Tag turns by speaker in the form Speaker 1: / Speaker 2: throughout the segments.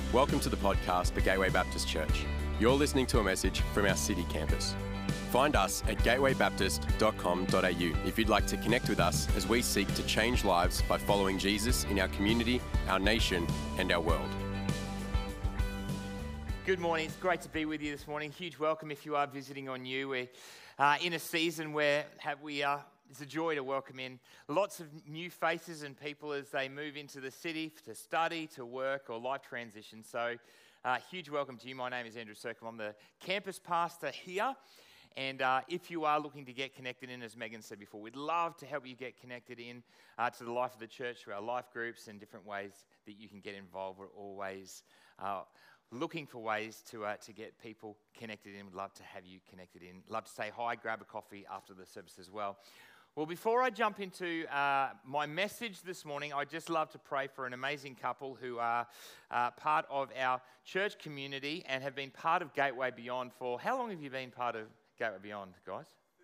Speaker 1: Welcome to the podcast for Gateway Baptist Church. You're listening to a message from our city campus. Find us at gatewaybaptist.com.au if you'd like to connect with us as we seek to change lives by following Jesus in our community, our nation, and our world.
Speaker 2: Good morning. It's great to be with you this morning. Huge welcome if you are visiting on you. We're in a season where it's a joy to welcome in lots of new faces and people as they move into the city to study, to work, or life transition. So, huge welcome to you. My name is Andrew Circum. I'm the campus pastor here. And if you are looking to get connected in, as Megan said before, we'd love to help you get connected in to the life of the church through our life groups and different ways that you can get involved. We're always looking for ways to get people connected in. We'd love to have you connected in. Love to say hi, grab a coffee after the service as well. Well, before I jump into my message this morning, I'd just love to pray for an amazing couple who are part of our church community and have been part of Gateway Beyond for... How long have you been part of Gateway Beyond, guys?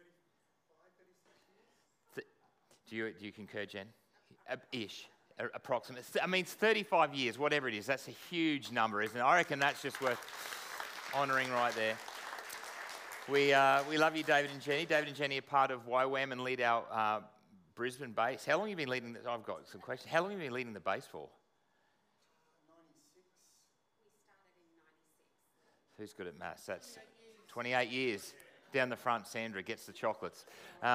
Speaker 2: 35, 36 years. Do you concur, Jen? Ish. Approximately. I mean, it's 35 years, whatever it is. That's a huge number, isn't it? I reckon that's just worth honouring right there. We love you, David and Jenny. David and Jenny are part of YWAM and lead our Brisbane base. How long have you been leading? I've got some questions. How long have you been leading the base for?
Speaker 3: 96. We started in 96.
Speaker 2: Who's good at maths? That's 28 years. Down the front, Sandra gets the chocolates.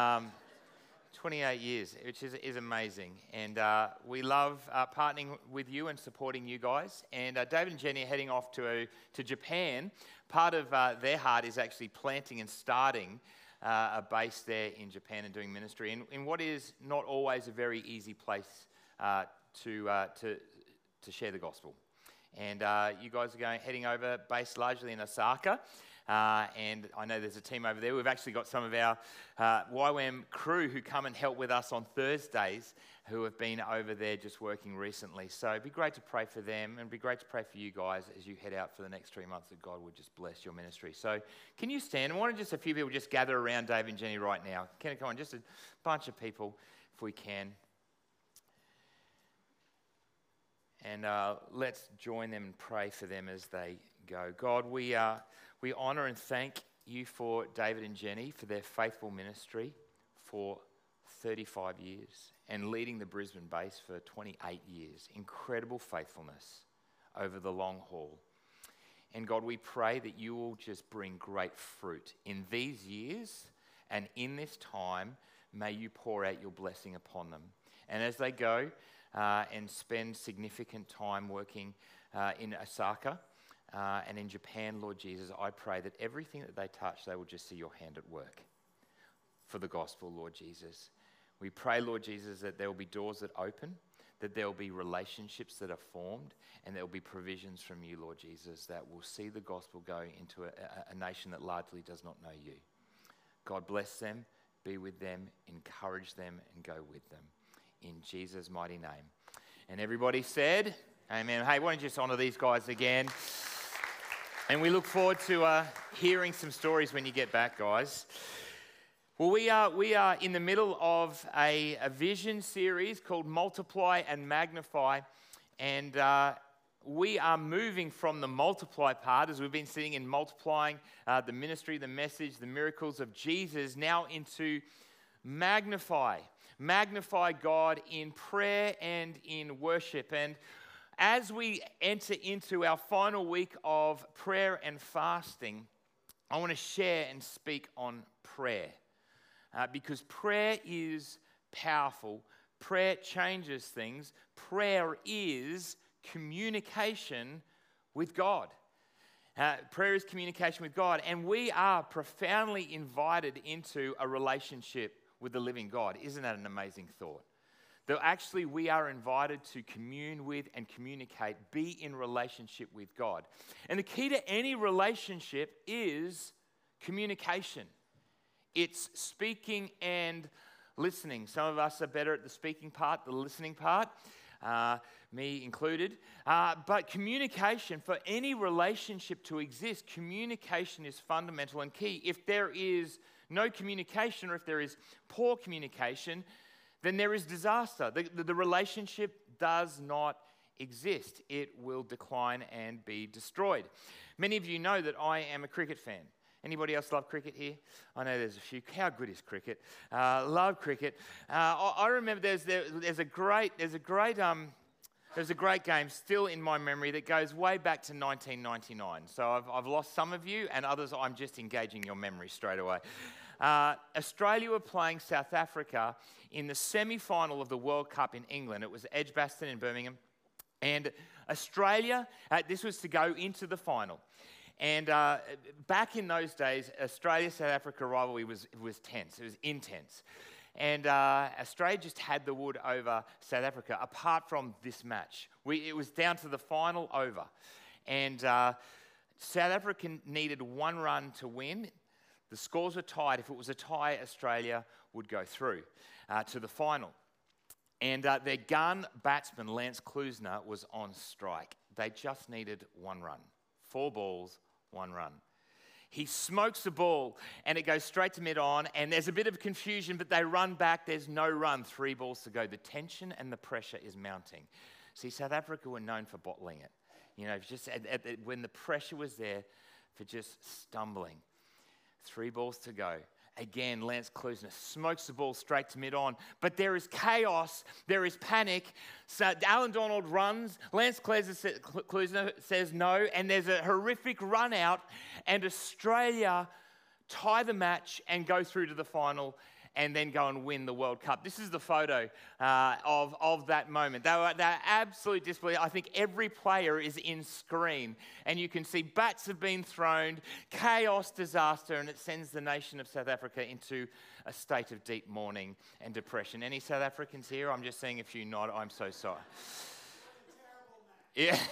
Speaker 2: 28 years, which is amazing. And we love partnering with you and supporting you guys. And David and Jenny are heading off to Japan. Part of their heart is actually planting and starting a base there in Japan and doing ministry in what is not always a very easy place to share the gospel. And you guys are heading over, based largely in Osaka. And I know there's a team over there. We've actually got some of our YWAM crew who come and help with us on Thursdays who have been over there just working recently. So it'd be great to pray for them and it'd be great to pray for you guys as you head out for the next 3 months that God would just bless your ministry. So can you stand? I want just a few people just gather around Dave and Jenny right now. Come on, just a bunch of people if we can. And let's join them and pray for them as they go. God, we honour and thank you for David and Jenny for their faithful ministry for 35 years and leading the Brisbane base for 28 years. Incredible faithfulness over the long haul. And God, we pray that you will just bring great fruit in these years and in this time. May you pour out your blessing upon them. And as they go and spend significant time working in Osaka, and in Japan, Lord Jesus, I pray that everything that they touch, they will just see your hand at work for the gospel, Lord Jesus. We pray, Lord Jesus, that there will be doors that open, that there will be relationships that are formed, and there will be provisions from you, Lord Jesus, that will see the gospel go into a nation that largely does not know you. God bless them, be with them, encourage them, and go with them. In Jesus' mighty name. And everybody said, amen. Hey, why don't you just honour these guys again? And we look forward to hearing some stories when you get back, guys. Well, we are in the middle of a vision series called Multiply and Magnify. And we are moving from the multiply part, as we've been sitting in multiplying the ministry, the message, the miracles of Jesus, now into magnify. Magnify God in prayer and in worship. And as we enter into our final week of prayer and fasting, I want to share and speak on prayer because prayer is powerful. Prayer changes things. Prayer is communication with God. Prayer is communication with God, and we are profoundly invited into a relationship with the living God. Isn't that an amazing thought? That actually we are invited to commune with and communicate, be in relationship with God. And the key to any relationship is communication. It's speaking and listening. Some of us are better at the speaking part, the listening part, me included. But communication, for any relationship to exist, communication is fundamental and key. If there is no communication or if there is poor communication, then there is disaster. The relationship does not exist. It will decline and be destroyed. Many of you know that I am a cricket fan. Anybody else love cricket here? I know there's a few. How good is cricket? Love cricket. I remember there's a great game still in my memory that goes way back to 1999. So I've lost some of you, and others I'm just engaging your memory straight away. Australia were playing South Africa in the semi-final of the World Cup in England. It was Edgbaston in Birmingham. And Australia, this was to go into the final. And back in those days, Australia-South Africa rivalry was tense. It was intense. And Australia just had the wood over South Africa, apart from this match. It was down to the final over. And South Africa needed one run to win. The scores were tied. If it was a tie, Australia would go through to the final. And their gun batsman, Lance Klusener, was on strike. They just needed one run. 4 balls, 1 run. He smokes the ball, and it goes straight to mid-on, and there's a bit of confusion, but they run back. There's no run, 3 balls to go. The tension and the pressure is mounting. See, South Africa were known for bottling it. You know, just when the pressure was there, for just stumbling. 3 balls to go. Again, Lance Klusener smokes the ball straight to mid-on. But there is chaos. There is panic. So Alan Donald runs. Lance Klusener says no. And there's a horrific run out. And Australia tie the match and go through to the final and then go and win the World Cup. This is the photo of that moment. They're absolutely disbelieved. I think every player is in screen, and you can see bats have been thrown, chaos, disaster, and it sends the nation of South Africa into a state of deep mourning and depression. Any South Africans here? I'm just seeing a few nod. I'm so sorry. Yeah.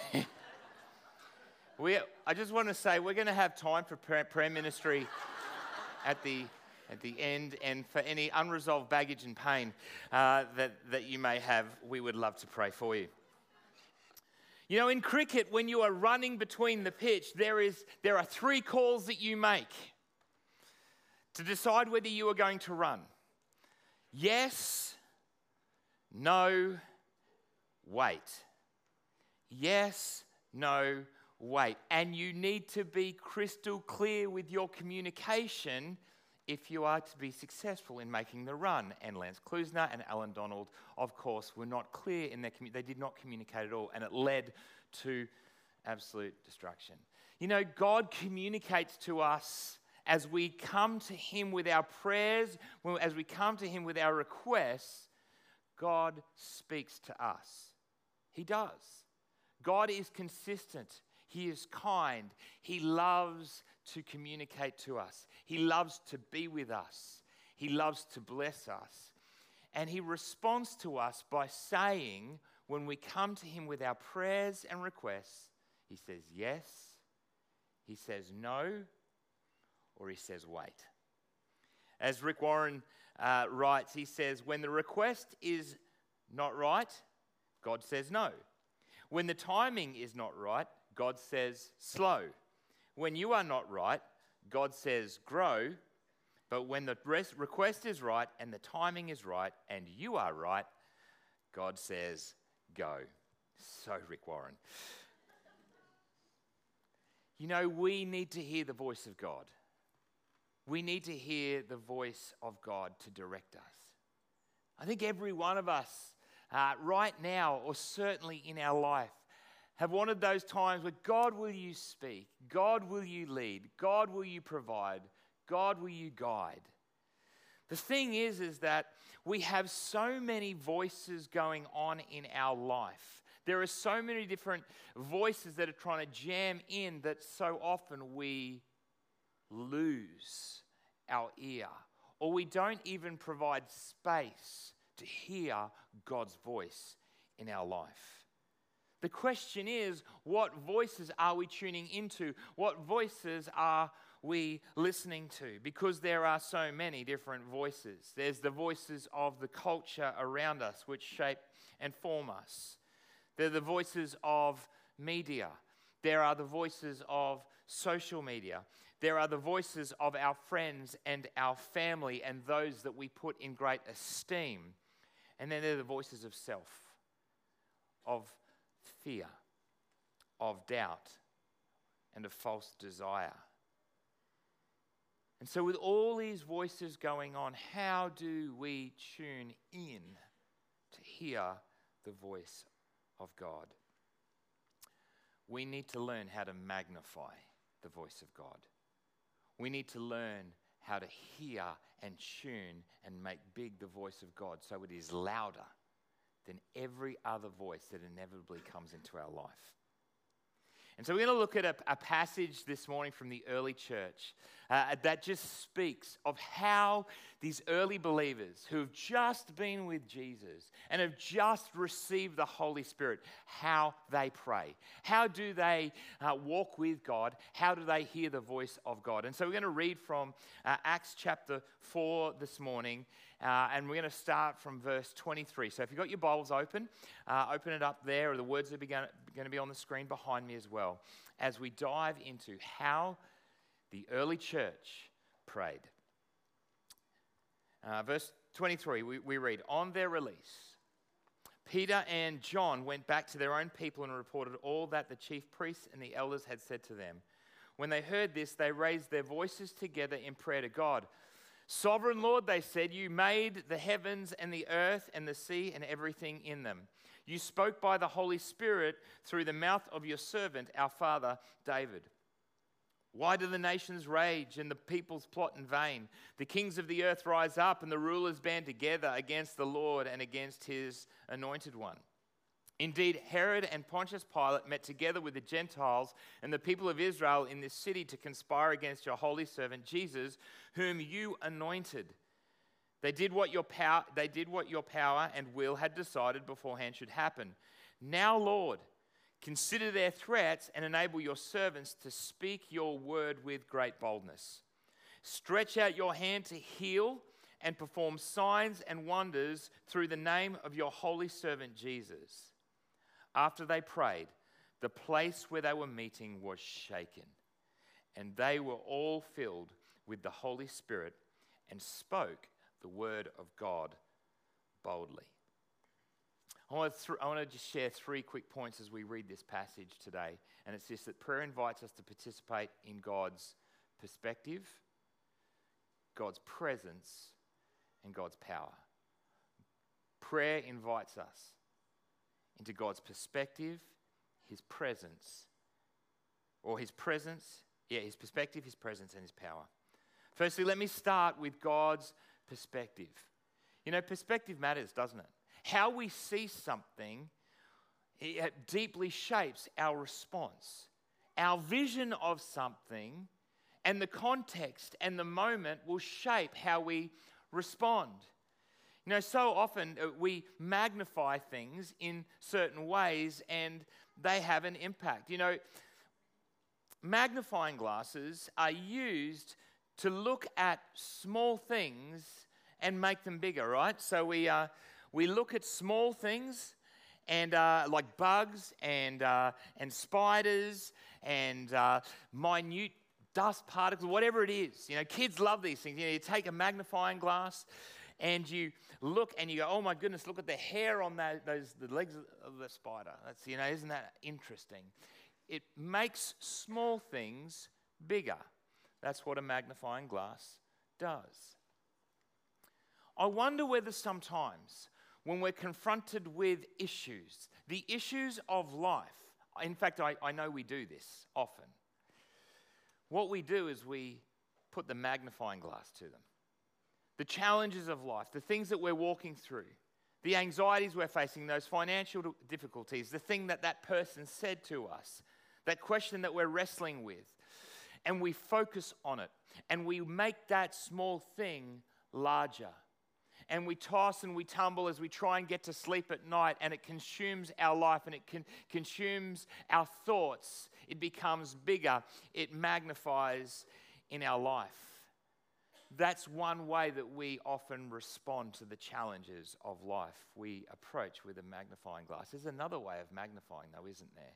Speaker 2: I just want to say we're going to have time for prayer ministry at the end, and for any unresolved baggage and pain that you may have, we would love to pray for you. You know, in cricket, when you are running between the pitch, there are 3 calls that you make to decide whether you are going to run. Yes, no, wait. Yes, no, wait. And you need to be crystal clear with your communication if you are to be successful in making the run. And Lance Klusener and Alan Donald, of course, were not clear in their they did not communicate at all, and it led to absolute destruction. You know, God communicates to us as we come to Him with our prayers, as we come to Him with our requests. God speaks to us. He does. God is consistent. He is kind. He loves to communicate to us. He loves to be with us. He loves to bless us. And He responds to us by saying, when we come to Him with our prayers and requests, He says yes, He says no, or He says wait. As Rick Warren writes, he says, when the request is not right, God says no. When the timing is not right, God says slow. When you are not right, God says grow. But when the request is right and the timing is right and you are right, God says go. So Rick Warren. You know, we need to hear the voice of God. We need to hear the voice of God to direct us. I think every one of us right now, or certainly in our life, have wanted those times where, God, will you speak? God, will you lead? God, will you provide? God, will you guide? The thing is that we have so many voices going on in our life. There are so many different voices that are trying to jam in that so often we lose our ear, or we don't even provide space to hear God's voice in our life. The question is, what voices are we tuning into? What voices are we listening to? Because there are so many different voices. There's the voices of the culture around us, which shape and form us. There are the voices of media. There are the voices of social media. There are the voices of our friends and our family and those that we put in great esteem. And then there are the voices of self, of fear, of doubt, and of false desire. And so with all these voices going on, how do we tune in to hear the voice of God? We need to learn how to magnify the voice of God. We need to learn how to hear and tune and make big the voice of God so it is louder than every other voice that inevitably comes into our life. And so we're going to look at a passage this morning from the early church that just speaks of how these early believers who have just been with Jesus and have just received the Holy Spirit, how they pray. How do they walk with God? How do they hear the voice of God? And so we're going to read from Acts chapter 4 this morning. And we're going to start from verse 23. So if you've got your Bibles open, open it up there, or the words are going to be on the screen behind me as well, as we dive into how the early church prayed. Verse 23, we read, "On their release, Peter and John went back to their own people and reported all that the chief priests and the elders had said to them. When they heard this, they raised their voices together in prayer to God. 'Sovereign Lord,' they said, 'you made the heavens and the earth and the sea and everything in them. You spoke by the Holy Spirit through the mouth of your servant, our father David. Why do the nations rage and the peoples plot in vain? The kings of the earth rise up and the rulers band together against the Lord and against his anointed one.' Indeed, Herod and Pontius Pilate met together with the Gentiles and the people of Israel in this city to conspire against your holy servant Jesus, whom you anointed. They did what your power and will had decided beforehand should happen. Now, Lord, consider their threats and enable your servants to speak your word with great boldness. Stretch out your hand to heal and perform signs and wonders through the name of your holy servant Jesus." After they prayed, the place where they were meeting was shaken, and they were all filled with the Holy Spirit and spoke the word of God boldly. I want to just share 3 quick points as we read this passage today, and it's this: that prayer invites us to participate in God's perspective, God's presence, and God's power. Prayer invites us into God's perspective, his presence, his perspective, his presence, and his power. Firstly, let me start with God's perspective. You know, perspective matters, doesn't it? How we see something, it deeply shapes our response. Our vision of something and the context and the moment will shape how we respond. You know, so often we magnify things in certain ways and they have an impact. You know, magnifying glasses are used to look at small things and make them bigger, right? So we look at small things and like bugs and spiders and minute dust particles, whatever it is. You know, kids love these things. You know, you take a magnifying glass and you look and you go, oh my goodness, look at the hair on the legs of the spider. That's, you know, isn't that interesting? It makes small things bigger. That's what a magnifying glass does. I wonder whether sometimes when we're confronted with issues, the issues of life, in fact, I know we do this often. What we do is we put the magnifying glass to them. The challenges of life, the things that we're walking through, the anxieties we're facing, those financial difficulties, the thing that person said to us, that question that we're wrestling with, and we focus on it, and we make that small thing larger. And we toss and we tumble as we try and get to sleep at night, and it consumes our life and it consumes our thoughts. It becomes bigger. It magnifies in our life. That's one way that we often respond to the challenges of life. We approach with a magnifying glass. There's another way of magnifying, though, isn't there?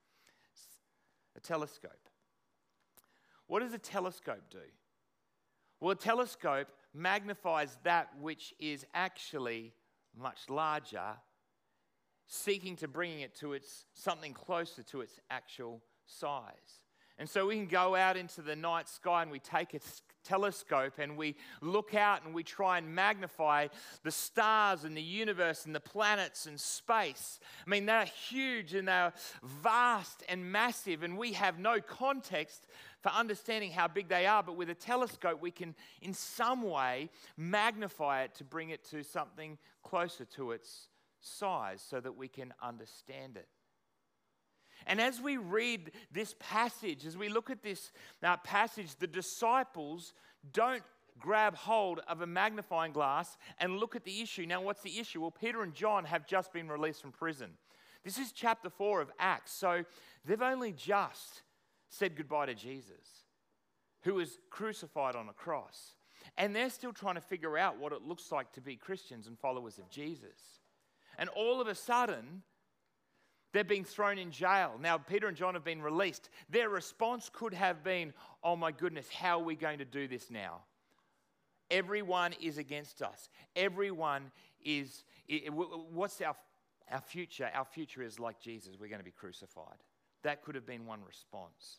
Speaker 2: A telescope. What does a telescope do? Well, a telescope magnifies that which is actually much larger seeking to bring it to something closer to its actual size. And so we can go out into the night sky and we take a telescope and we look out and we try and magnify the stars and the universe and the planets and space. I mean, they're huge and they're vast and massive, and we have no context for understanding how big they are. But with a telescope, we can in some way magnify it to bring it to something closer to its size so that we can understand it. And as we read this passage, as we look at this passage, the disciples don't grab hold of a magnifying glass and look at the issue. Now, what's the issue? Well, Peter and John have just been released from prison. This is chapter 4 of Acts, so they've only just said goodbye to Jesus, who was crucified on a cross. And they're still trying to figure out what it looks like to be Christians and followers of Jesus. And all of a sudden, they're being thrown in jail. Now, Peter and John have been released. Their response could have been, oh my goodness, how are we going to do this now? Everyone is against us. Everyone is, what's our future? Our future is like Jesus. We're going to be crucified. That could have been one response.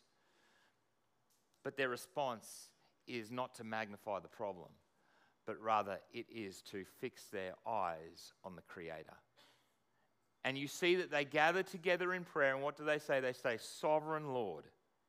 Speaker 2: But their response is not to magnify the problem, but rather it is to fix their eyes on the Creator. And you see that they gather together in prayer, and what do they say? They say, Sovereign Lord,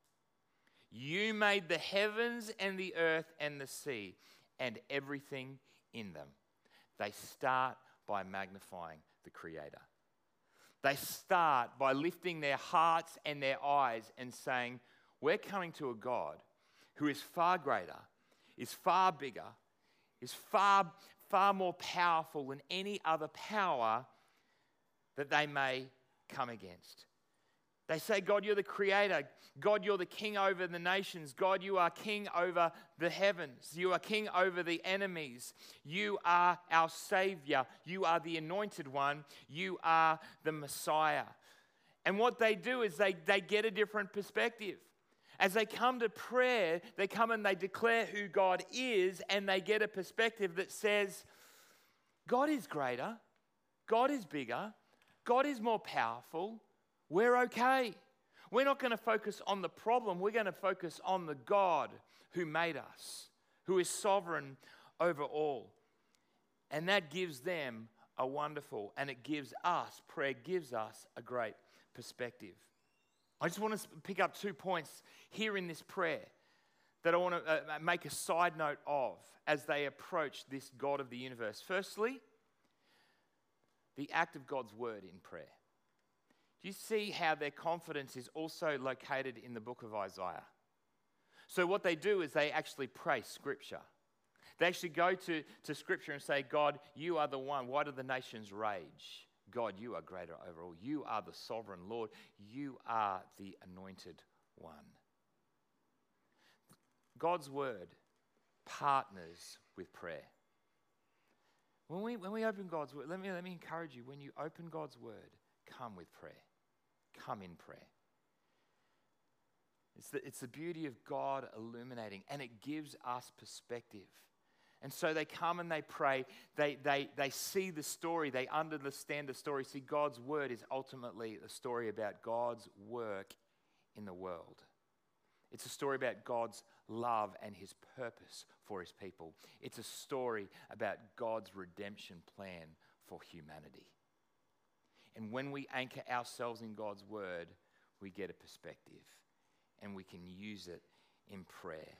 Speaker 2: you made the heavens and the earth and the sea and everything in them. They start by magnifying the Creator. They start by lifting their hearts and their eyes and saying, we're coming to a God who is far greater, is far bigger, is far, far more powerful than any other power that they may come against. They say, God, you're the Creator. God, you're the King over the nations. God, you are King over the heavens. You are King over the enemies. You are our Savior. You are the Anointed One. You are the Messiah. And what they do is they get a different perspective. As they come to prayer, they come and they declare who God is, and they get a perspective that says, God is greater. God is bigger. God is more powerful. We're okay. We're not going to focus on the problem. We're going to focus on the God who made us, who is sovereign over all. And that gives them a wonderful, and it gives us, prayer gives us a great perspective. I just want to pick up 2 points here in this prayer that I want to make a side note of as they approach this God of the universe. Firstly, the act of God's word in prayer. Do you see how their confidence is also located in the book of Isaiah? So what they do is they actually pray Scripture. They actually go to Scripture and say, God, you are the one. Why do the nations rage? God, you are greater over all. You are the sovereign Lord. You are the anointed one. God's word partners with prayer. When we open God's word, let me encourage you, when you open God's word, come with prayer. Come in prayer. It's the beauty of God illuminating, and it gives us perspective. And so they come and they pray. They see the story. They understand the story. See, God's word is ultimately a story about God's work in the world. It's a story about God's love and his purpose for his people. It's a story about God's redemption plan for humanity. And when we anchor ourselves in God's word, we get a perspective and we can use it in prayer.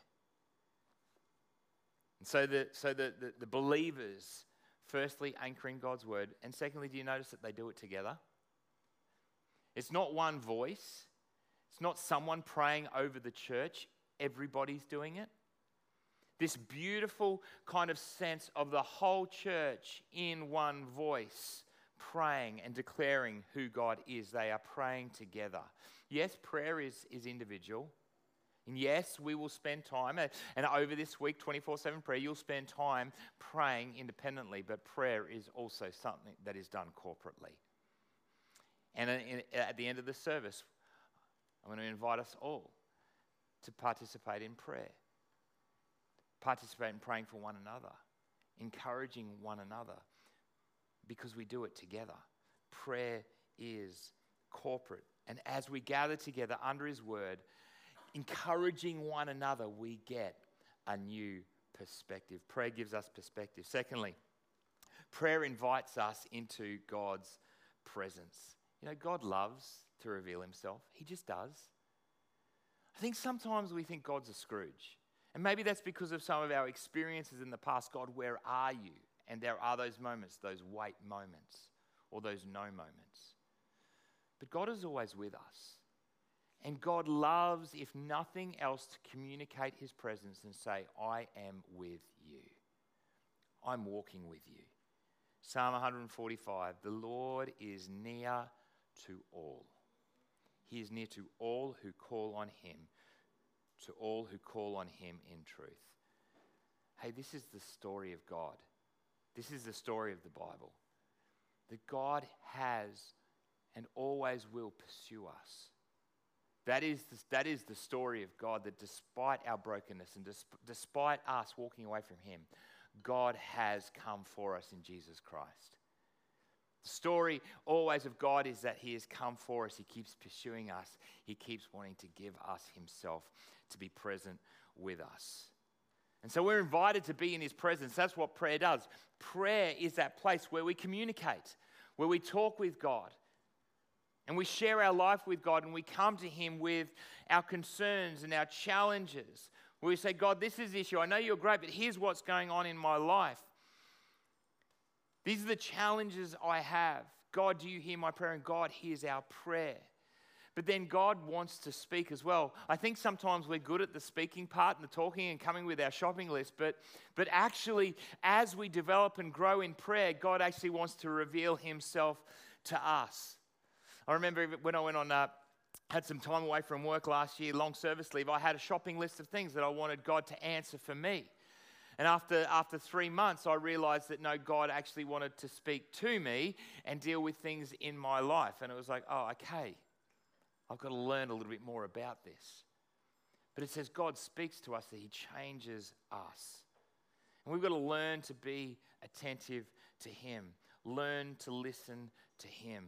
Speaker 2: And so the believers, firstly, anchoring God's word, and secondly, do you notice that they do it together? It's not one voice. It's not someone praying over the church. Everybody's doing it. This beautiful kind of sense of the whole church in one voice, praying and declaring who God is. They are praying together. Yes, prayer is individual. And yes, we will spend time, and over this week, 24/7 prayer, you'll spend time praying independently, but prayer is also something that is done corporately. And at the end of the service, I'm going to invite us all to participate in prayer. Participate in praying for one another, encouraging one another, because we do it together. Prayer is corporate. And as we gather together under his word, encouraging one another, we get a new perspective. Prayer gives us perspective. Secondly, prayer invites us into God's presence. You know, God loves to reveal himself. He just does. I think sometimes we think God's a Scrooge. And maybe that's because of some of our experiences in the past. God, where are you? And there are those moments, those wait moments, or those no moments. But God is always with us. And God loves, if nothing else, to communicate his presence and say, I am with you. I'm walking with you. Psalm 145, the Lord is near to all. He is near to all who call on him, to all who call on him in truth. Hey, this is the story of God. This is the story of the Bible. That God has and always will pursue us. That is the story of God, that despite our brokenness and despite us walking away from him, God has come for us in Jesus Christ. The story always of God is that he has come for us. He keeps pursuing us. He keeps wanting to give us himself to be present with us. And so we're invited to be in his presence. That's what prayer does. Prayer is that place where we communicate, where we talk with God, and we share our life with God, and we come to him with our concerns and our challenges. Where we say, God, this is the issue. I know you're great, but here's what's going on in my life. These are the challenges I have. God, do you hear my prayer? And God hears our prayer. But then God wants to speak as well. I think sometimes we're good at the speaking part and the talking and coming with our shopping list, but actually, as we develop and grow in prayer, God actually wants to reveal himself to us. I remember when I went on, had some time away from work last year, long service leave, I had a shopping list of things that I wanted God to answer for me. And after 3 months, I realized that no, God actually wanted to speak to me and deal with things in my life. And it was like, oh, okay, I've got to learn a little bit more about this. But it says God speaks to us, that he changes us. And we've got to learn to be attentive to him, learn to listen to him.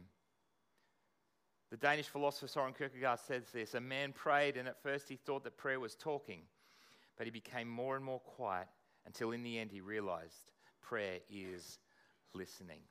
Speaker 2: The Danish philosopher Søren Kierkegaard says this: a man prayed, and at first he thought that prayer was talking, but he became more and more quiet until in the end he realized prayer is listening.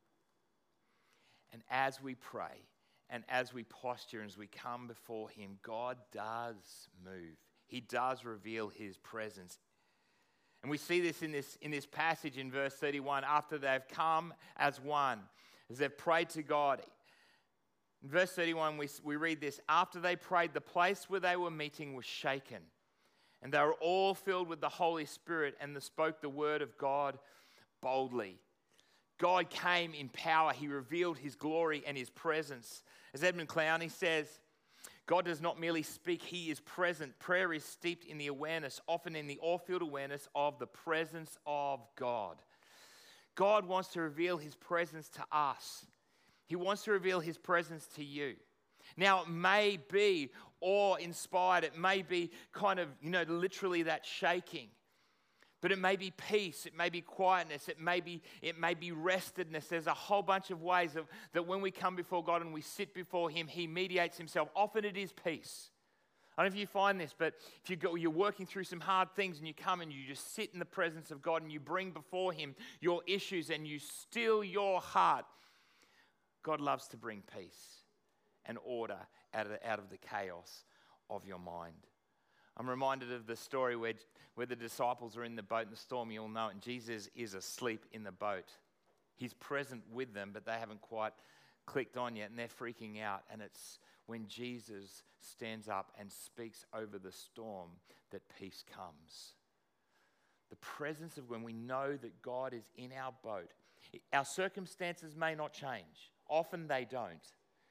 Speaker 2: And as we pray, and as we posture, and as we come before him, God does move. He does reveal his presence. And we see this in this passage in verse 31, after they've come as one, as they've prayed to God. In verse 31, we read this: after they prayed, the place where they were meeting was shaken, and they were all filled with the Holy Spirit, and they spoke the word of God boldly. God came in power. He revealed his glory and his presence. As Edmund Clowney says, God does not merely speak, he is present. Prayer is steeped in the awareness, often in the all-field awareness of the presence of God. God wants to reveal his presence to us. He wants to reveal his presence to you. Now, it may be awe-inspired. It may be kind of, literally that shaking. But it may be peace. It may be quietness. It may be restedness. There's a whole bunch of ways that when we come before God and we sit before him, he mediates himself. Often it is peace. I don't know if you find this, but if you're working through some hard things and you come and you just sit in the presence of God and you bring before him your issues and you still your heart, God loves to bring peace and order out of the chaos of your mind. I'm reminded of the story where the disciples are in the boat in the storm. You all know it. And Jesus is asleep in the boat. He's present with them, but they haven't quite clicked on yet, and they're freaking out. And it's when Jesus stands up and speaks over the storm that peace comes. The presence of when we know that God is in our boat. Our circumstances may not change. Often they don't.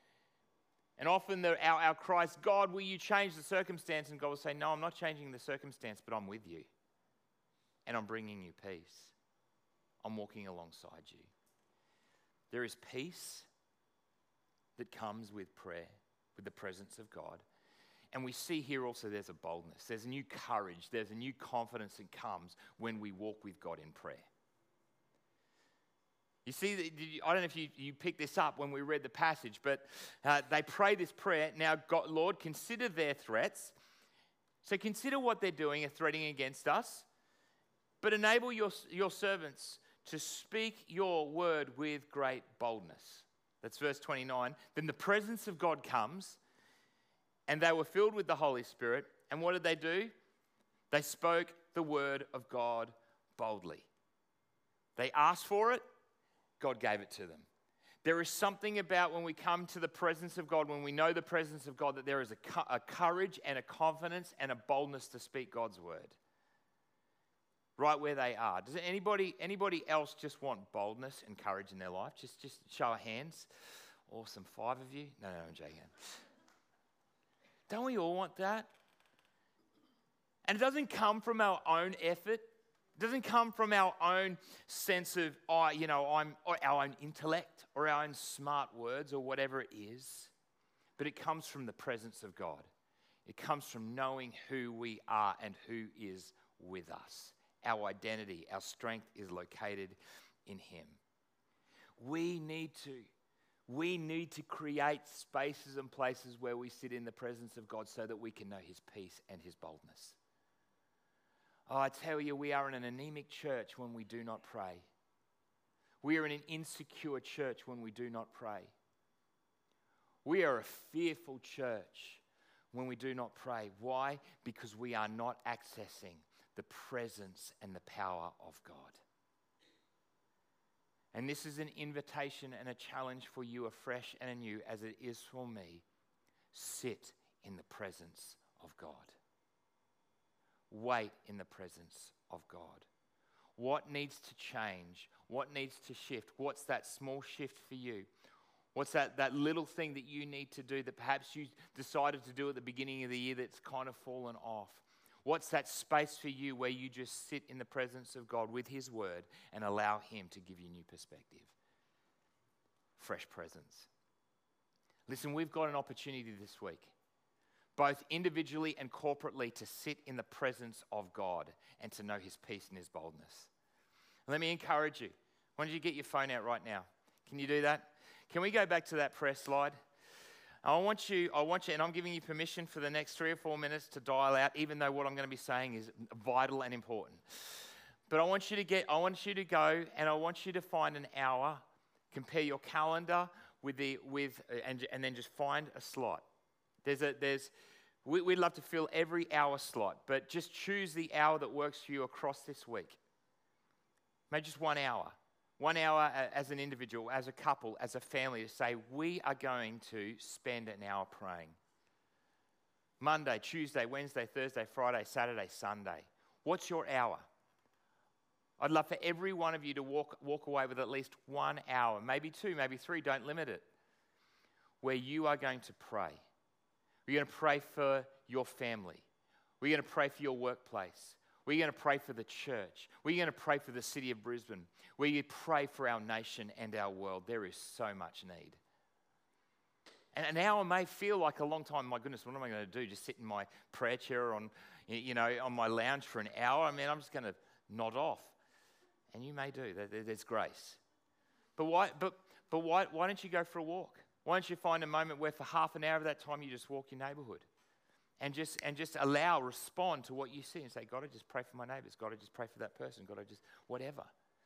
Speaker 2: And often our cry is, God, will you change the circumstance? And God will say, no, I'm not changing the circumstance, but I'm with you. And I'm bringing you peace. I'm walking alongside you. There is peace that comes with prayer, with the presence of God. And we see here also there's a boldness. There's a new courage. There's a new confidence that comes when we walk with God in prayer. You see, I don't know if you picked this up when we read the passage, but they pray this prayer. Now, God, Lord, consider their threats. So consider what they're doing and threatening against us, but enable your servants to speak your word with great boldness. That's verse 29. Then the presence of God comes, and they were filled with the Holy Spirit. And what did they do? They spoke the word of God boldly. They asked for it. God gave it to them. There is something about when we come to the presence of God, when we know the presence of God, that there is a courage and a confidence and a boldness to speak God's word. Right where they are. Does anybody else just want boldness and courage in their life? Just show of hands. Awesome. 5 of you? No, I'm joking. Don't we all want that? And it doesn't come from our own effort. It doesn't come from our own sense of, or our own intellect or our own smart words or whatever it is. But it comes from the presence of God. It comes from knowing who we are and who is with us. Our identity, our strength is located in Him. We need to create spaces and places where we sit in the presence of God so that we can know His peace and His boldness. Oh, I tell you, we are in an anemic church when we do not pray. We are in an insecure church when we do not pray. We are a fearful church when we do not pray. Why? Because we are not accessing the presence and the power of God. And this is an invitation and a challenge for you afresh and anew, as it is for me. Sit in the presence of God. Wait in the presence of God. What needs to change? What needs to shift? What's that small shift for you? What's that little thing that you need to do that perhaps you decided to do at the beginning of the year that's kind of fallen off? What's that space for you where you just sit in the presence of God with His word and allow Him to give you new perspective? Fresh presence. Listen, we've got an opportunity this week, both individually and corporately, to sit in the presence of God and to know His peace and His boldness. Let me encourage you. Why don't you get your phone out right now? Can you do that? Can we go back to that prayer slide? I want you, and I'm giving you permission for the next 3 or 4 minutes to dial out, even though what I'm going to be saying is vital and important. But I want you to go, and I want you to find an hour, compare your calendar and then just find a slot. We'd love to fill every hour slot, but just choose the hour that works for you across this week. Maybe just 1 hour. 1 hour as an individual, as a couple, as a family, to say, we are going to spend an hour praying. Monday, Tuesday, Wednesday, Thursday, Friday, Saturday, Sunday. What's your hour? I'd love for every one of you to walk away with at least 1 hour, maybe 2, maybe 3, don't limit it, where you are going to pray. We're going to pray for your family. We're going to pray for your workplace. We're going to pray for the church. We're going to pray for the city of Brisbane. We're going to pray for our nation and our world. There is so much need. And an hour may feel like a long time. My goodness, what am I going to do? Just sit in my prayer chair on my lounge for an hour? I mean, I'm just going to nod off. And you may do. There's grace. But why don't you go for a walk? Why don't you find a moment where for half an hour of that time you just walk your neighbourhood? And just respond to what you see and say, God, I just pray for my neighbours. God, I just pray for that person. God, I just, whatever.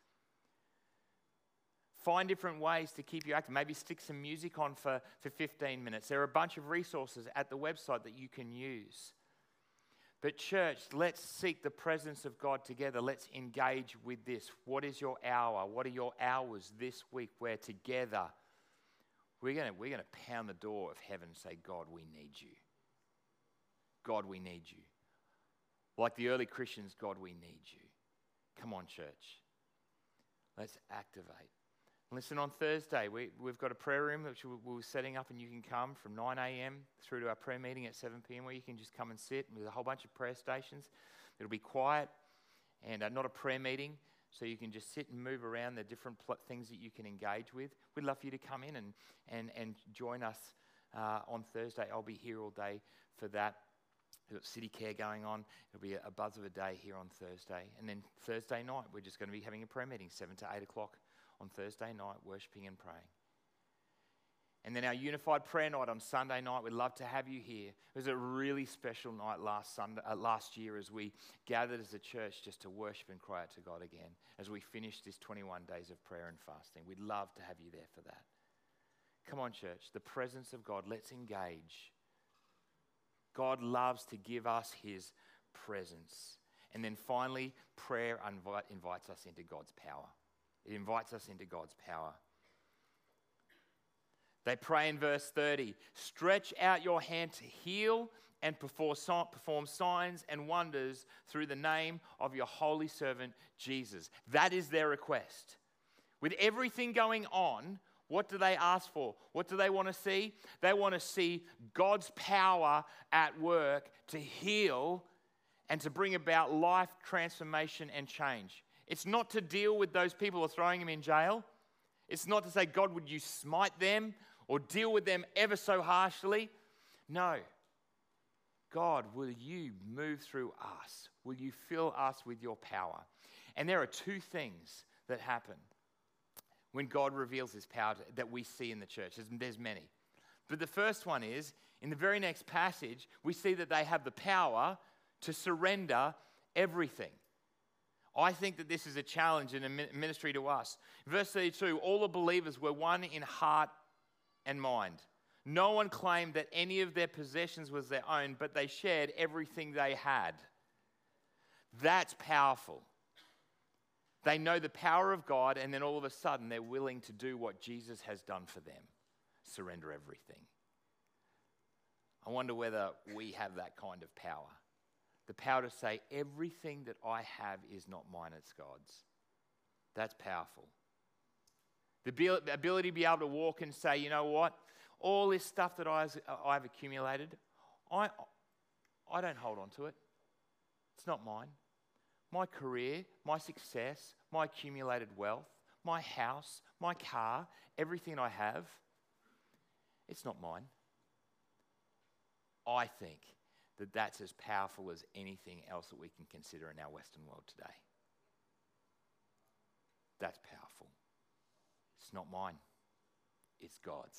Speaker 2: Find different ways to keep you active. Maybe stick some music on for 15 minutes. There are a bunch of resources at the website that you can use. But church, let's seek the presence of God together. Let's engage with this. What is your hour? What are your hours this week where together we're going to pound the door of heaven and say, God, we need you. God, we need you. Like the early Christians, God, we need you. Come on, church. Let's activate. Listen, on Thursday, we've got a prayer room which we're setting up, and you can come from 9 a.m. through to our prayer meeting at 7 p.m. where you can just come and sit with a whole bunch of prayer stations. It'll be quiet and not a prayer meeting, so you can just sit and move around the different things that you can engage with. We'd love for you to come in and join us on Thursday. I'll be here all day for that. We've got City Care going on. It'll be a buzz of a day here on Thursday. And then Thursday night, we're just going to be having a prayer meeting, 7 to 8 o'clock on Thursday night, worshiping and praying. And then our unified prayer night on Sunday night, we'd love to have you here. It was a really special night last year as we gathered as a church just to worship and cry out to God again as we finished this 21 days of prayer and fasting. We'd love to have you there for that. Come on, church, the presence of God, let's engage. God loves to give us his presence. And then finally, prayer invites us into God's power. It invites us into God's power. They pray in verse 30, stretch out your hand to heal and perform signs and wonders through the name of your holy servant Jesus. That is their request. With everything going on, what do they ask for? What do they want to see? They want to see God's power at work to heal and to bring about life transformation and change. It's not to deal with those people who are throwing them in jail. It's not to say, God, would you smite them or deal with them ever so harshly? No. God, will you move through us? Will you fill us with your power? And there are two things that happen when God reveals his power that we see in the church. There's many. But the first one is, in the very next passage, we see that they have the power to surrender everything. I think that this is a challenge in a ministry to us. Verse 32, all the believers were one in heart and mind. No one claimed that any of their possessions was their own, but they shared everything they had. That's powerful. They know the power of God, and then all of a sudden they're willing to do what Jesus has done for them. Surrender everything. I wonder whether we have that kind of power. The power to say, everything that I have is not mine, it's God's. That's powerful. The ability to be able to walk and say, you know what? All this stuff that I've accumulated, I don't hold on to it. It's not mine. My career, my success, my accumulated wealth, my house, my car, everything I have, it's not mine. I think that that's as powerful as anything else that we can consider in our Western world today. That's powerful. It's not mine. It's God's.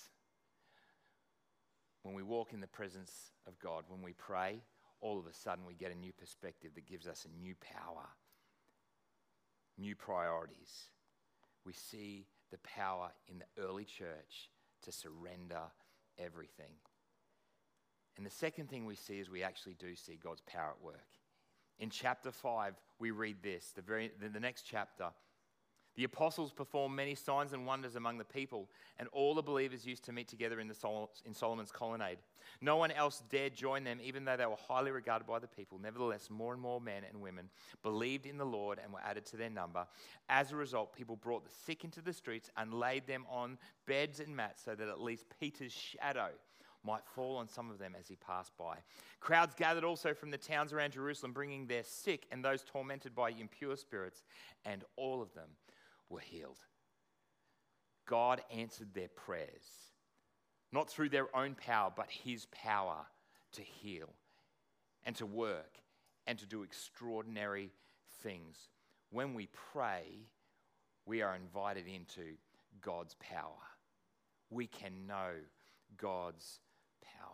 Speaker 2: When we walk in the presence of God, when we pray, all of a sudden we get a new perspective that gives us a new power, new priorities. We see the power in the early church to surrender everything. And the second thing we see is we actually do see God's power at work. In chapter 5, we read this, the next chapter. The apostles performed many signs and wonders among the people, and all the believers used to meet together in Solomon's colonnade. No one else dared join them, even though they were highly regarded by the people. Nevertheless, more and more men and women believed in the Lord and were added to their number. As a result, people brought the sick into the streets and laid them on beds and mats so that at least Peter's shadow might fall on some of them as he passed by. Crowds gathered also from the towns around Jerusalem, bringing their sick and those tormented by impure spirits, and all of them were healed. God answered their prayers, not through their own power, but his power to heal and to work and to do extraordinary things. When we pray, we are invited into God's power. We can know God's power.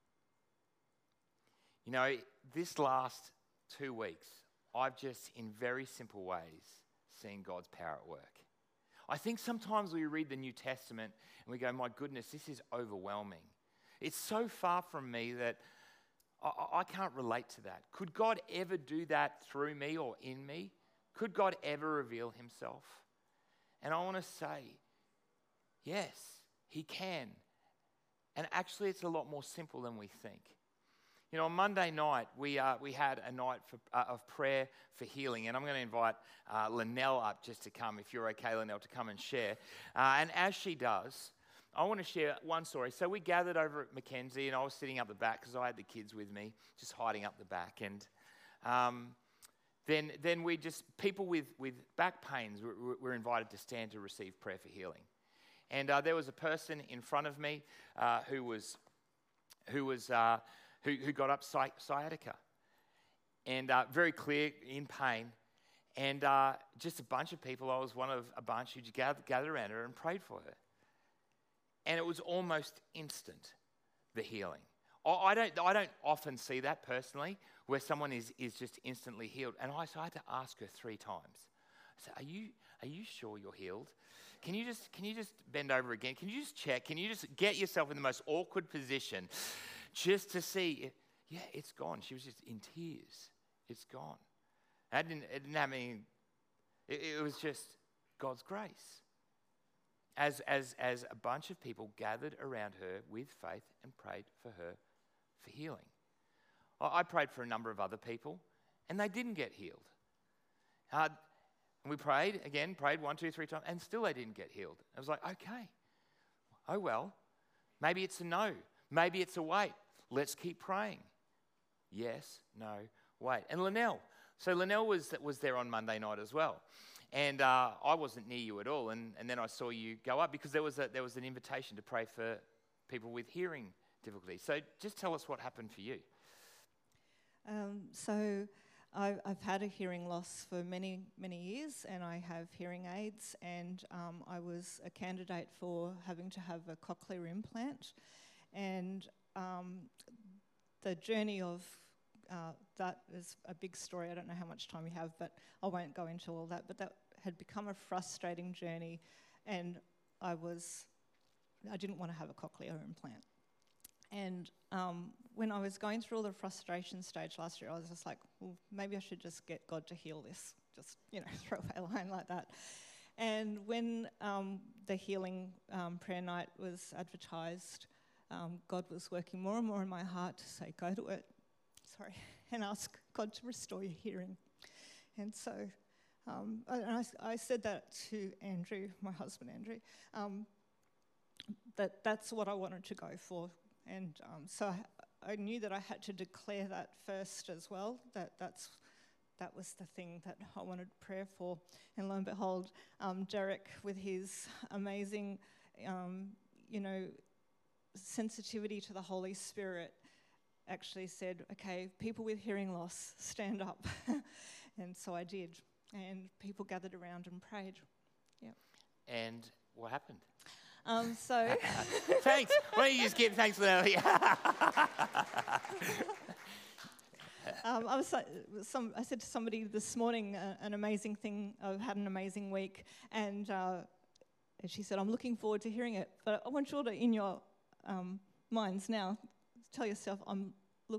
Speaker 2: You know, this last 2 weeks, I've just, in very simple ways, seen God's power at work. I think sometimes we read the New Testament and we go, my goodness, this is overwhelming. It's so far from me that I can't relate to that. Could God ever do that through me or in me? Could God ever reveal himself? And I want to say, yes, he can. And actually, it's a lot more simple than we think. You know, on Monday night, we had a night of prayer for healing. And I'm going to invite Lynelle up just to come, if you're okay, Lynelle, to come and share. And as she does, I want to share one story. So we gathered over at Mackenzie, and I was sitting up the back because I had the kids with me, just hiding up the back. And then we just, people with back pains were invited to stand to receive prayer for healing. And there was a person in front of me who got up sciatica, and very clear in pain. And just a bunch of people, I was one of a bunch who gathered around her and prayed for her. And it was almost instant, the healing. I don't often see that personally, where someone is just instantly healed. And I had to ask her 3 times. I said, are you sure you're healed? Can you just bend over again? Can you just check? Can you just get yourself in the most awkward position just to see? Yeah, it's gone. She was just in tears. It's gone. It didn't have any. It was just God's grace. As a bunch of people gathered around her with faith and prayed for her for healing. I prayed for a number of other people, and they didn't get healed. And we prayed 1, 2, 3 times, and still they didn't get healed. I was like, okay, oh well, maybe it's a no, maybe it's a wait. Let's keep praying. Yes, no, wait. And Linnell. So Linnell was there on Monday night as well. And I wasn't near you at all. And then I saw you go up because there was an invitation to pray for people with hearing difficulties. So just tell us what happened for you.
Speaker 4: So I've had a hearing loss for many, many years, and I have hearing aids, and I was a candidate for having to have a cochlear implant. And the journey of that is a big story. I don't know how much time we have, but I won't go into all that. But that had become a frustrating journey, and I didn't want to have a cochlear implant. And when I was going through all the frustration stage last year, I was just like, well, maybe I should just get God to heal this. Just, throw away a line like that. And when the healing prayer night was advertised, God was working more and more in my heart to say, go to it. And ask God to restore your hearing. And so I said that to Andrew, my husband Andrew, that's what I wanted to go for. And so I knew that I had to declare that first as well, that was the thing that I wanted prayer for. And lo and behold, Derek, with his amazing, sensitivity to the Holy Spirit, actually said, okay, people with hearing loss, stand up. And so I did. And people gathered around and prayed. Yeah.
Speaker 2: And what happened?
Speaker 4: Thanks.
Speaker 2: Why don't you just give thanks for that?
Speaker 4: I said to somebody this morning an amazing thing. I've had an amazing week. And she said, I'm looking forward to hearing it. But I want you all to, in your minds now, tell yourself, I'm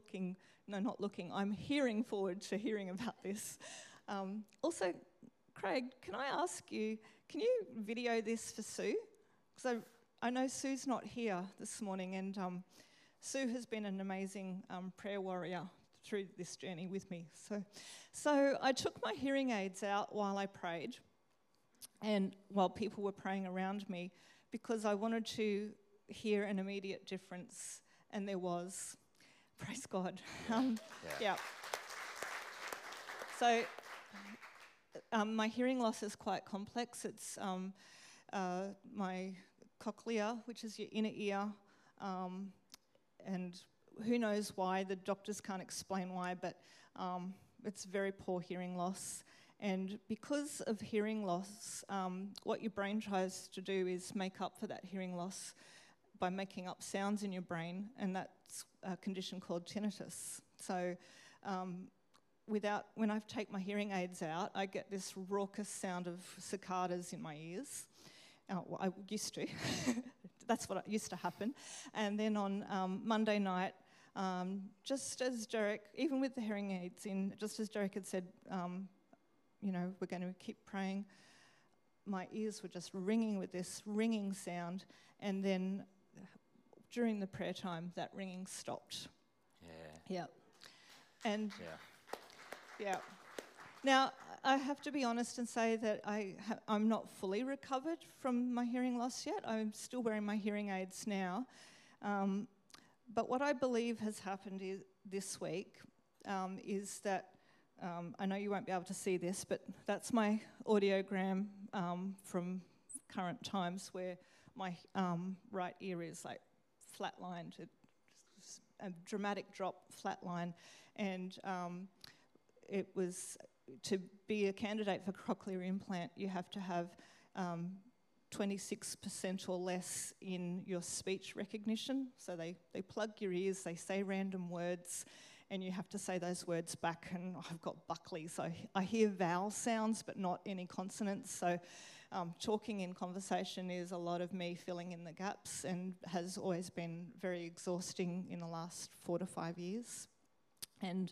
Speaker 4: hearing forward to hearing about this. Also, Craig, can I ask you, can you video this for Sue? Because I know Sue's not here this morning, and Sue has been an amazing prayer warrior through this journey with me. So I took my hearing aids out while I prayed, and while people were praying around me, because I wanted to hear an immediate difference. And there was. Praise God. Yeah. So my hearing loss is quite complex. It's my cochlea, which is your inner ear, and who knows why. The doctors can't explain why, but it's very poor hearing loss. And because of hearing loss, what your brain tries to do is make up for that hearing loss by making up sounds in your brain, and that's a condition called tinnitus. So when I take my hearing aids out, I get this raucous sound of cicadas in my ears. Well, I used to. That's what used to happen. And then on Monday night, just as Derek, even with the hearing aids in, just as Derek had said, we're going to keep praying, my ears were just ringing with this ringing sound, and then during the prayer time, that ringing stopped. Yeah. And yeah. Now, I have to be honest and say that I'm not fully recovered from my hearing loss yet. I'm still wearing my hearing aids now. But what I believe has happened this week is that, I know you won't be able to see this, but that's my audiogram from current times where my right ear is like flatlined, a dramatic drop, flatline, and it was to be a candidate for cochlear implant, you have to have 26% or less in your speech recognition. So they plug your ears, they say random words, and you have to say those words back. And I've got Buckley, so I hear vowel sounds but not any consonants. So talking in conversation is a lot of me filling in the gaps, and has always been very exhausting in the last 4 to 5 years. And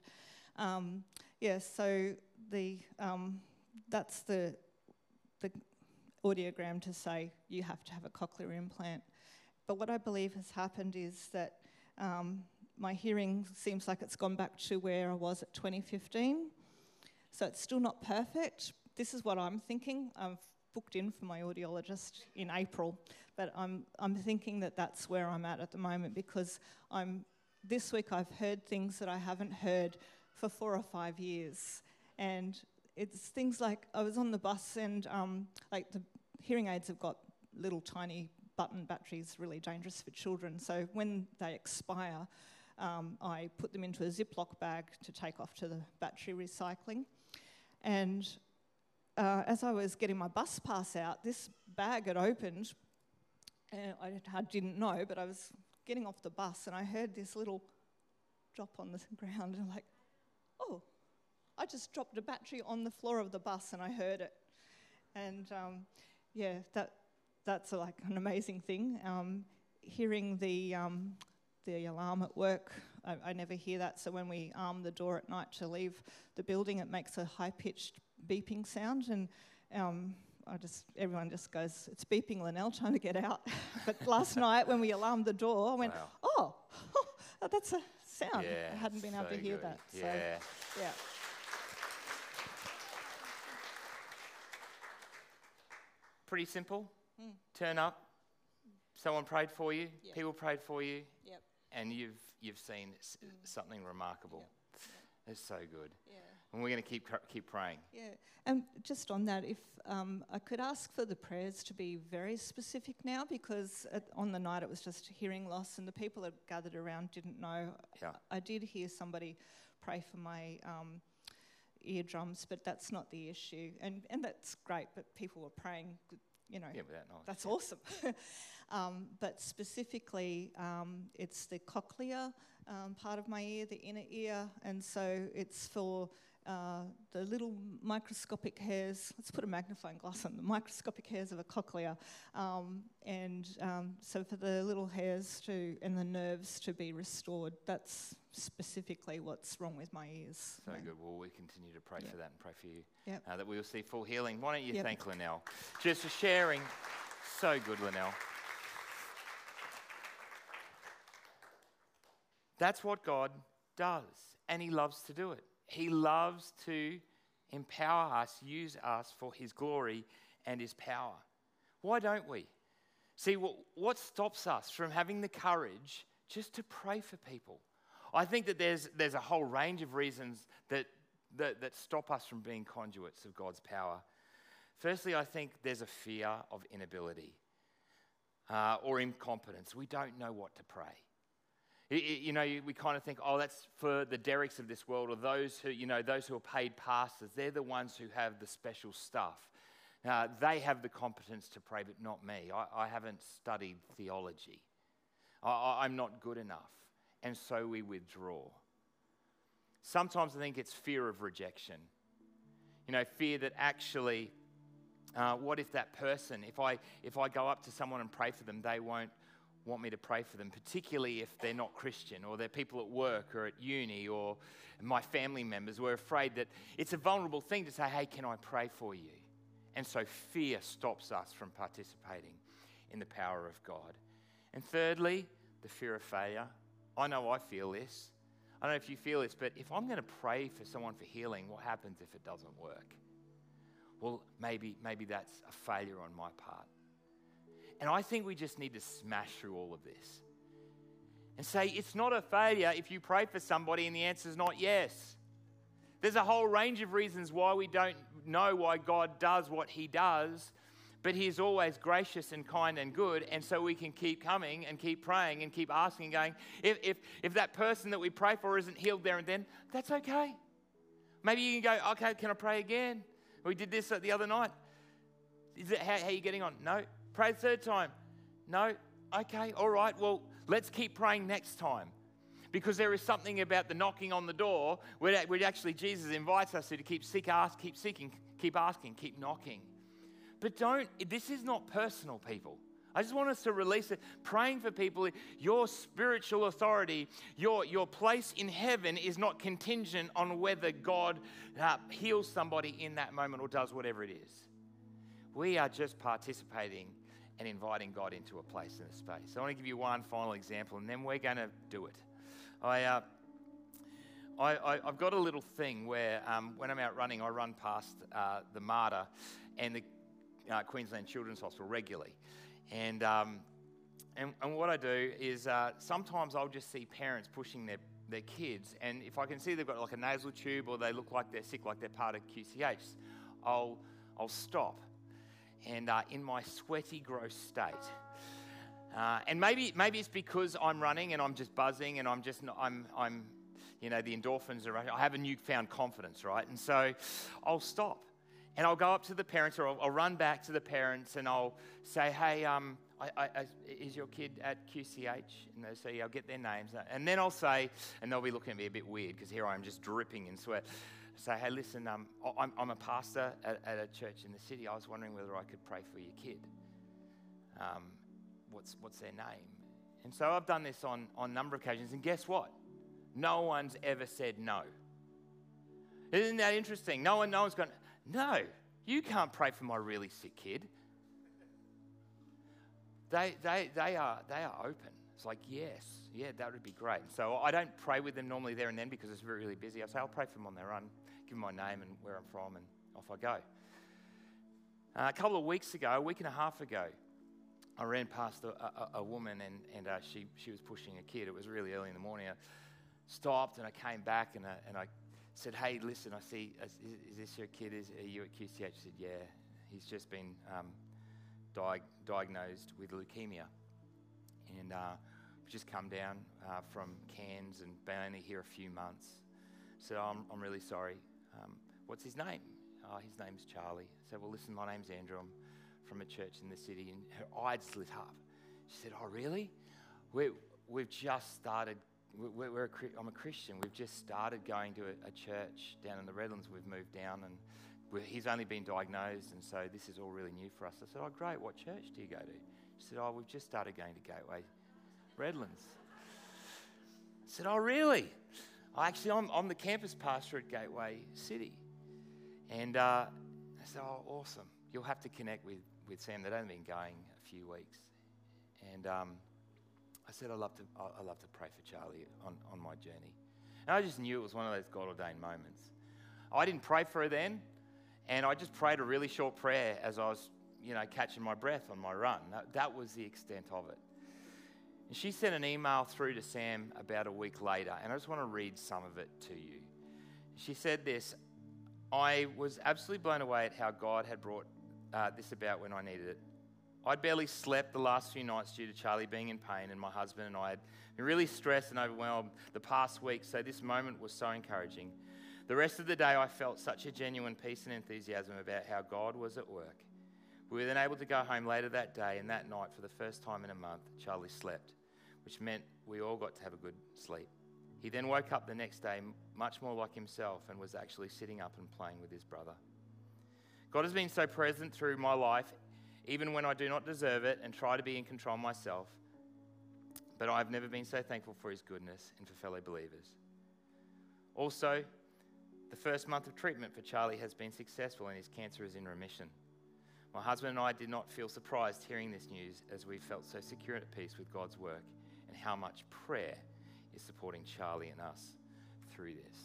Speaker 4: so that's the audiogram to say you have to have a cochlear implant. But what I believe has happened is that my hearing seems like it's gone back to where I was at 2015. So it's still not perfect. This is what I'm thinking. I've booked in for my audiologist in April, but I'm thinking that that's where I'm at the moment, because this week I've heard things that I haven't heard for 4 or 5 years. And it's things like, I was on the bus and like the hearing aids have got little tiny button batteries, really dangerous for children. So when they expire, I put them into a Ziploc bag to take off to the battery recycling. And as I was getting my bus pass out, this bag had opened, and I didn't know, but I was getting off the bus and I heard this little drop on the ground, and I'm like, oh, I just dropped a battery on the floor of the bus and I heard it. And that's like an amazing thing. Hearing the alarm at work, I never hear that. So when we arm the door at night to leave the building, it makes a high-pitched beeping sound, and everyone just goes, it's beeping Linnell trying to get out. But last night when we alarmed the door, I went, wow. Oh, that's a sound.
Speaker 2: Yeah,
Speaker 4: I hadn't been able to hear
Speaker 2: good.
Speaker 4: that.
Speaker 2: Yeah.
Speaker 4: So, yeah.
Speaker 2: Pretty simple. Turn up. Someone prayed for you.
Speaker 4: Yep.
Speaker 2: People prayed for you.
Speaker 4: Yep.
Speaker 2: And you've seen something remarkable.
Speaker 4: Yep.
Speaker 2: It's so good.
Speaker 4: Yeah.
Speaker 2: And we're going to keep praying.
Speaker 4: Yeah, and just on that, if I could ask for the prayers to be very specific now, because on the night it was just hearing loss, and the people that gathered around didn't know.
Speaker 2: Yeah.
Speaker 4: I did hear somebody pray for my eardrums, but that's not the issue, and that's great. But people were praying, you know.
Speaker 2: Yeah, without knowledge.
Speaker 4: That's awesome. But specifically, it's the cochlear part of my ear, the inner ear, and so it's for the little microscopic hairs. Let's put a magnifying glass on the microscopic hairs of a cochlea, so for the little hairs and the nerves to be restored. That's specifically what's wrong with my ears.
Speaker 2: So good. Well, we continue to pray for that and pray for you,
Speaker 4: Yep.
Speaker 2: that we will see full healing. Why don't you
Speaker 4: Yep.
Speaker 2: thank Linnell just for sharing? So good, Linnell. That's what God does, and He loves to do it. He loves to empower us, use us for His glory and His power. Why don't we? See, what stops us from having the courage just to pray for people? I think that there's a whole range of reasons that stop us from being conduits of God's power. Firstly, I think there's a fear of inability or incompetence. We don't know what to pray. We kind of think, that's for the Derricks of this world, or those who are paid pastors. They're the ones who have the special stuff. They have the competence to pray, but not me. I haven't studied theology. I'm not good enough. And so we withdraw. Sometimes I think it's fear of rejection. Fear that actually, what if that person, if I go up to someone and pray for them, they won't want me to pray for them, particularly if they're not Christian, or they're people at work or at uni, or my family members. We're afraid that it's a vulnerable thing to say, hey, can I pray for you? And so fear stops us from participating in the power of God. And thirdly, the fear of failure. I know I feel this. I don't know if you feel this, but if I'm going to pray for someone for healing, what happens if it doesn't work? Well, maybe that's a failure on my part. And I think we just need to smash through all of this and say it's not a failure if you pray for somebody and the answer is not yes. There's a whole range of reasons why we don't know why God does what He does, but He's always gracious and kind and good, and so we can keep coming and keep praying and keep asking and going, if that person that we pray for isn't healed there and then, that's okay. Maybe you can go, okay, can I pray again? We did this the other night. Is it how are you getting on? No. Pray the third time. No. Okay, all right. Well, let's keep praying next time. Because there is something about the knocking on the door where actually Jesus invites us to keep seeking, keep asking, keep knocking. But this is not personal, people. I just want us to release it. Praying for people, your spiritual authority, your place in heaven is not contingent on whether God heals somebody in that moment or does whatever it is. We are just participating and inviting God into a place and a space. I want to give you one final example, and then we're going to do it. I've got a little thing where when I'm out running, I run past the MARTA and the Queensland Children's Hospital regularly. And what I do is sometimes I'll just see parents pushing their kids, and if I can see they've got like a nasal tube or they look like they're sick, like they're part of QCH, I'll stop. And in my sweaty, gross state, and maybe it's because I'm running and I'm just buzzing and I'm the endorphins are. I have a newfound confidence, right? And so I'll stop. And I'll go up to the parents, or I'll run back to the parents, and I'll say, "Hey, is your kid at QCH?" And they say, "I'll get their names." And then I'll say, and they'll be looking at me a bit weird because here I am just dripping in sweat. I say, "Hey, listen, I'm a pastor at a church in the city. I was wondering whether I could pray for your kid. What's their name?" And so I've done this on a number of occasions, and guess what? No one's ever said no. Isn't that interesting? No one's gone, "No, you can't pray for my really sick kid." They are open. It's like, yes, yeah, that would be great. So I don't pray with them normally there and then because it's really, really busy. I say, I'll pray for them on their run, give them my name and where I'm from, and off I go. A couple of weeks ago, a week and a half ago, I ran past a woman and she was pushing a kid. It was really early in the morning. I stopped and I came back and I said, "Hey, listen, I see, is this your kid? Are you at QCH?" She said, "Yeah, he's just been diagnosed with leukemia. And we've just come down from Cairns and been only here a few months." I said, I'm really sorry. What's his name?" "His name's Charlie." I said, "Well, listen, my name's Andrew. I'm from a church in the city." And her eyes lit up. She said, "Oh, really? We've just started. I'm a Christian. We've just started going to a church down in the Redlands. We've moved down and he's only been diagnosed, and so this is all really new for us." I said, "Oh, great. What church do you go to?" She said, "Oh, we've just started going to Gateway Redlands." I said, "Oh, really?" I'm the campus pastor at Gateway City. And I said, "Oh, awesome. You'll have to connect with Sam. They've only been going a few weeks." And I said, I'd love to pray for Charlie on my journey. And I just knew it was one of those God-ordained moments. I didn't pray for her then, and I just prayed a really short prayer as I was, catching my breath on my run. That was the extent of it. And she sent an email through to Sam about a week later, and I just want to read some of it to you. She said this: "I was absolutely blown away at how God had brought this about when I needed it. I'd barely slept the last few nights due to Charlie being in pain, and my husband and I had been really stressed and overwhelmed the past week, so this moment was so encouraging. The rest of the day, I felt such a genuine peace and enthusiasm about how God was at work. We were then able to go home later that day, and that night, for the first time in a month, Charlie slept, which meant we all got to have a good sleep. He then woke up the next day much more like himself and was actually sitting up and playing with his brother. God has been so present through my life, even when I do not deserve it and try to be in control myself. But I've never been so thankful for his goodness and for fellow believers. Also, the first month of treatment for Charlie has been successful and his cancer is in remission. My husband and I did not feel surprised hearing this news, as we felt so secure and at peace with God's work and how much prayer is supporting Charlie and us through this."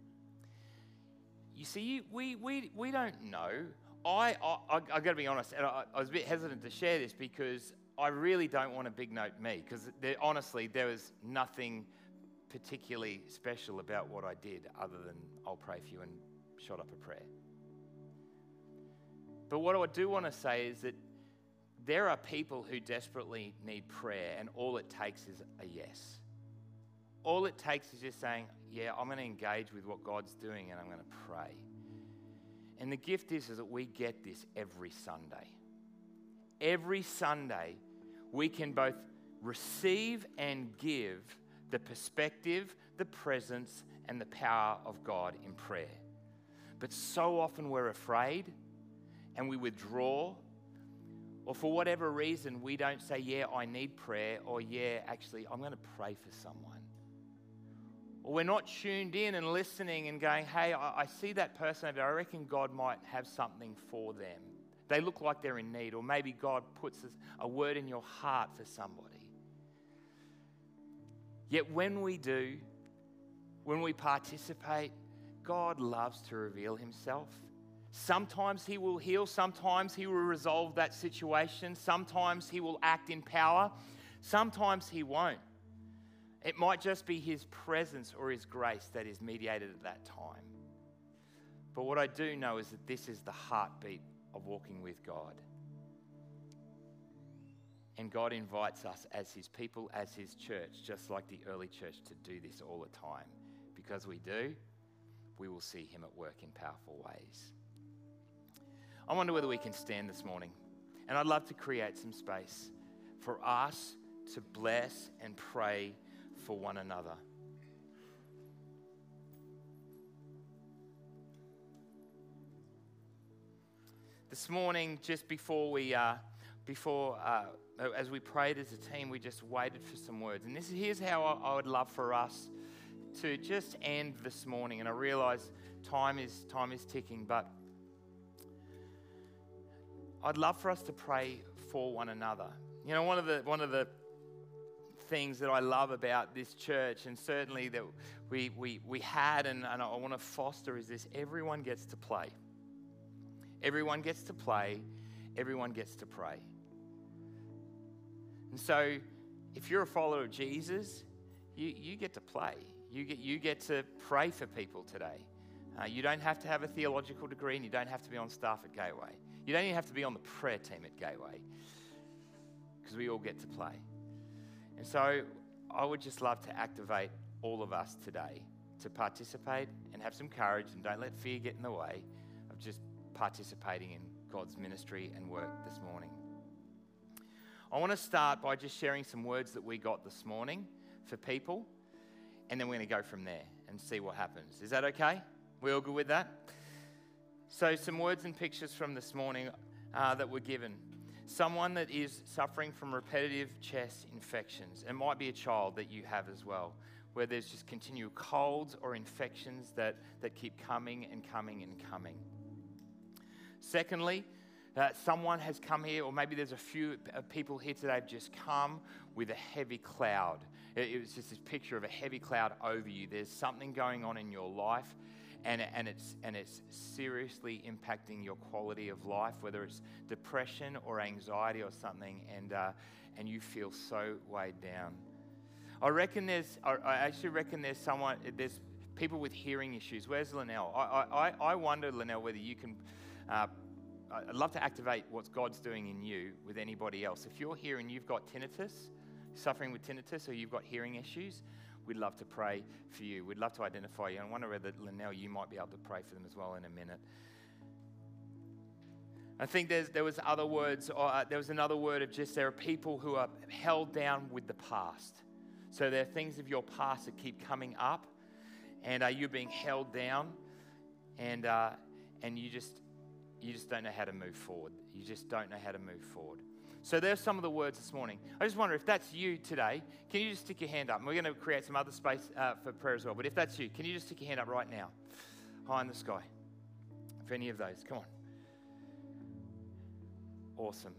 Speaker 2: You see, we don't know. I've got to be honest, and I was a bit hesitant to share this because I really don't want to big note me, because honestly, there was nothing particularly special about what I did other than I'll pray for you and shot up a prayer. But what I do want to say is that there are people who desperately need prayer, and all it takes is a yes. all it takes is just saying, yeah, I'm going to engage with what God's doing and I'm going to pray. And the gift is that we get this every Sunday. Every Sunday, we can both receive and give the perspective, the presence, and the power of God in prayer. But so often we're afraid and we withdraw, or for whatever reason, we don't say, yeah, I need prayer, or yeah, actually, I'm going to pray for someone. Or we're not tuned in and listening and going, hey, I see that person over there. I reckon God might have something for them. They look like they're in need, or maybe God puts a word in your heart for somebody. Yet when we do, when we participate, God loves to reveal himself. Sometimes he will heal, sometimes he will resolve that situation, sometimes he will act in power, sometimes he won't. It might just be his presence or his grace that is mediated at that time. But what I do know is that this is the heartbeat of walking with God. And God invites us as his people, as his church, just like the early church, to do this all the time. Because we do, we will see him at work in powerful ways. I wonder whether we can stand this morning. And I'd love to create some space for us to bless and pray for one another. This morning, just before as we prayed as a team, we just waited for some words. And here's how I would love for us to just end this morning. And I realize time is ticking, but I'd love for us to pray for one another. You know, one of the things that I love about this church, and certainly that we had, and I want to foster, is this: everyone gets to play. Everyone gets to play. Everyone gets to pray. And so, if you're a follower of Jesus, you get to play. You get to pray for people today. You don't have to have a theological degree, and you don't have to be on staff at Gateway. You don't even have to be on the prayer team at Gateway, because we all get to play. And so I would just love to activate all of us today to participate and have some courage, and don't let fear get in the way of just participating in God's ministry and work this morning. I want to start by just sharing some words that we got this morning for people, and then we're going to go from there and see what happens. Is that okay? We all good with that? So some words and pictures from this morning that were given. Someone that is suffering from repetitive chest infections. It might be a child that you have as well, where there's just continual colds or infections that keep coming and coming and coming. Secondly, someone has come here, or maybe there's a few people here today have just come with a heavy cloud. It was just this picture of a heavy cloud over you. There's something going on in your life, and it's seriously impacting your quality of life, whether it's depression or anxiety or something, and you feel so weighed down. I actually reckon there's people with hearing issues. Where's Linnell? I wonder, Linnell, whether you can. I'd love to activate what God's doing in you with anybody else. If you're here and you've got tinnitus, suffering with tinnitus, or you've got hearing issues, we'd love to pray for you. We'd love to identify you. And I wonder whether, Linnell, you might be able to pray for them as well in a minute. I think there was other words. There was another word of just there are people who are held down with the past. So there are things of your past that keep coming up, and you're being held down, and you just don't know how to move forward. You just don't know how to move forward. So there's some of the words this morning. I just wonder if that's you today, can you just stick your hand up? And we're going to create some other space for prayer as well. But if that's you, can you just stick your hand up right now? High in the sky. For any of those, come on. Awesome.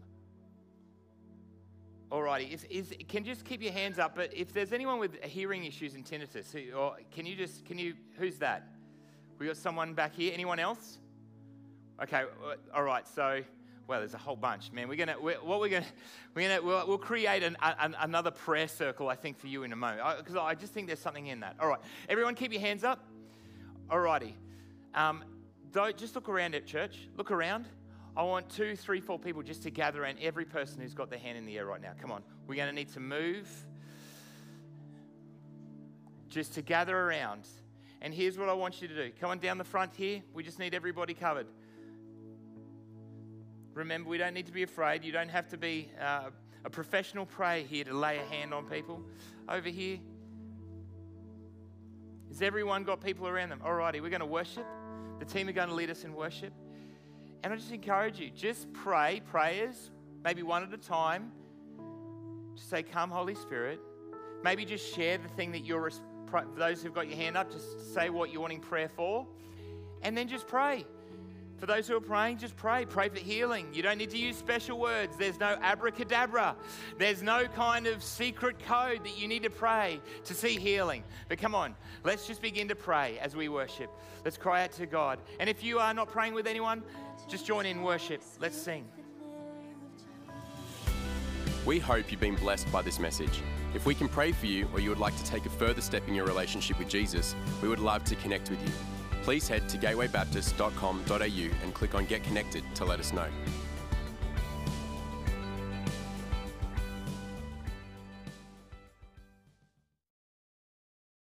Speaker 2: Alrighty, can you just keep your hands up? But if there's anyone with hearing issues and tinnitus, who's that? We got someone back here. Anyone else? Okay, all right. So, well, there's a whole bunch, man. We'll create another prayer circle, I think, for you in a moment, because I just think there's something in that. All right, everyone, keep your hands up. All righty. Don't just look around at church. Look around. I want 2, 3, 4 people just to gather around every person who's got their hand in the air right now. Come on, we're going to need to move. just to gather around. And here's what I want you to do. Come on down the front here. We just need everybody covered. Remember, we don't need to be afraid. You don't have to be a professional prayer here to lay a hand on people. Over here. Has everyone got people around them? Alrighty, we're going to worship. The team are going to lead us in worship. And I just encourage you, just pray prayers, maybe one at a time. Just say, come, Holy Spirit. Maybe just share the thing that you're, those who've got your hand up, just say what you're wanting prayer for. And then just pray. For those who are praying, just pray. Pray for healing. You don't need to use special words. There's no abracadabra. There's no kind of secret code that you need to pray to see healing. But come on, let's just begin to pray as we worship. Let's cry out to God. And if you are not praying with anyone, just join in worship. Let's sing.
Speaker 1: We hope you've been blessed by this message. If we can pray for you or you would like to take a further step in your relationship with Jesus, we would love to connect with you. Please head to gatewaybaptist.com.au and click on Get Connected to let us know.